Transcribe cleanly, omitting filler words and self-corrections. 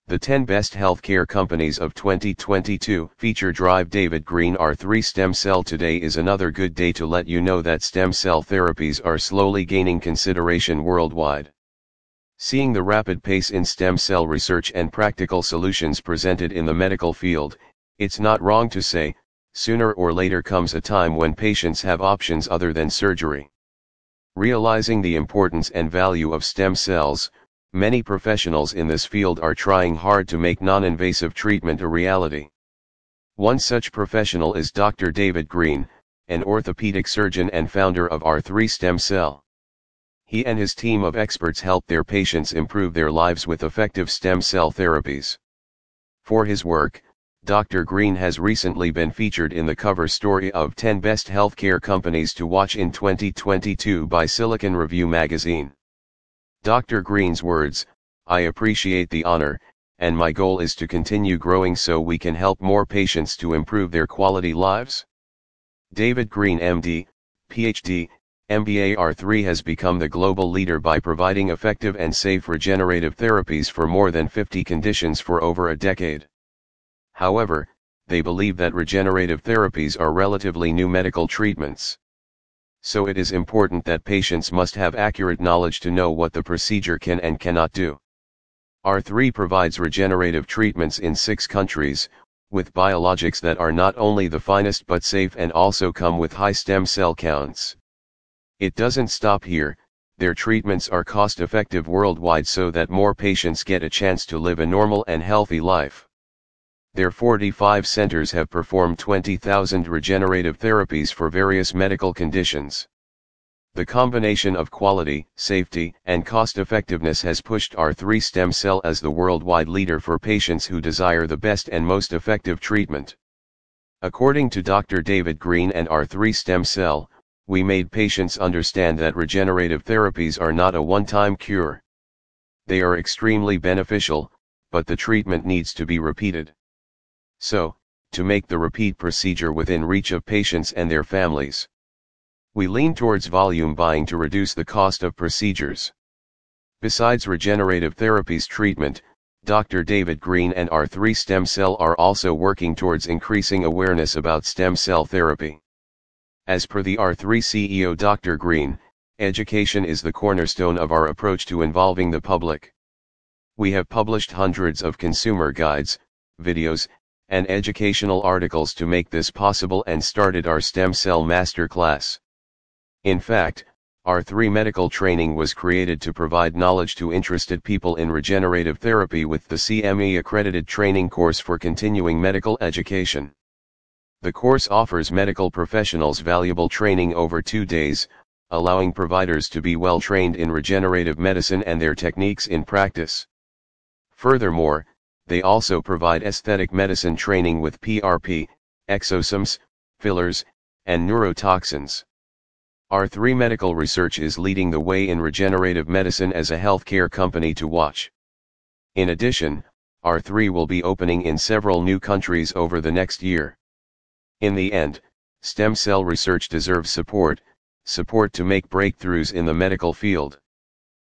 The 10 Best Healthcare Companies of 2022 feature Drive David Green R3 Stem Cell. Today is another good day to let you know that stem cell therapies are slowly gaining consideration worldwide. Seeing the rapid pace in stem cell research and practical solutions presented in the medical field, it's not wrong to say, sooner or later comes a time when patients have options other than surgery. Realizing the importance and value of stem cells, many professionals in this field are trying hard to make non-invasive treatment a reality. One such professional is Dr. David Green, an orthopedic surgeon and founder of R3 Stem Cell. He and his team of experts help their patients improve their lives with effective stem cell therapies. For his work, Dr. Green has recently been featured in the cover story of 10 Best Healthcare Companies to Watch in 2022 by Silicon Review magazine. Dr. Green's words, "I appreciate the honor, and my goal is to continue growing so we can help more patients to improve their quality lives." David Green MD, PhD, MBA R3 has become the global leader by providing effective and safe regenerative therapies for more than 50 conditions for over a decade. However, they believe that regenerative therapies are relatively new medical treatments. So it is important that patients must have accurate knowledge to know what the procedure can and cannot do. R3 provides regenerative treatments in 6 countries, with biologics that are not only the finest but safe and also come with high stem cell counts. It doesn't stop here, their treatments are cost-effective worldwide so that more patients get a chance to live a normal and healthy life. Their 45 centers have performed 20,000 regenerative therapies for various medical conditions. The combination of quality, safety, and cost-effectiveness has pushed R3 Stem Cell as the worldwide leader for patients who desire the best and most effective treatment. According to Dr. David Green and R3 Stem Cell, we made patients understand that regenerative therapies are not a one-time cure. They are extremely beneficial, but the treatment needs to be repeated. So, to make the repeat procedure within reach of patients and their families, we lean towards volume buying to reduce the cost of procedures. Besides regenerative therapies treatment, Dr. David Green and R3 Stem Cell are also working towards increasing awareness about stem cell therapy. As per the R3 CEO Dr. Green, education is the cornerstone of our approach to involving the public. We have published hundreds of consumer guides, videos, and educational articles to make this possible and started our Stem Cell Masterclass. In fact, R3 Medical Training was created to provide knowledge to interested people in regenerative therapy with the CME accredited training course for continuing medical education. The course offers medical professionals valuable training over 2 days, allowing providers to be well trained in regenerative medicine and their techniques in practice. Furthermore, they also provide aesthetic medicine training with PRP, exosomes, fillers, and neurotoxins. R3 Medical Research is leading the way in regenerative medicine as a healthcare company to watch. In addition, R3 will be opening in several new countries over the next year. In the end, stem cell research deserves support to make breakthroughs in the medical field.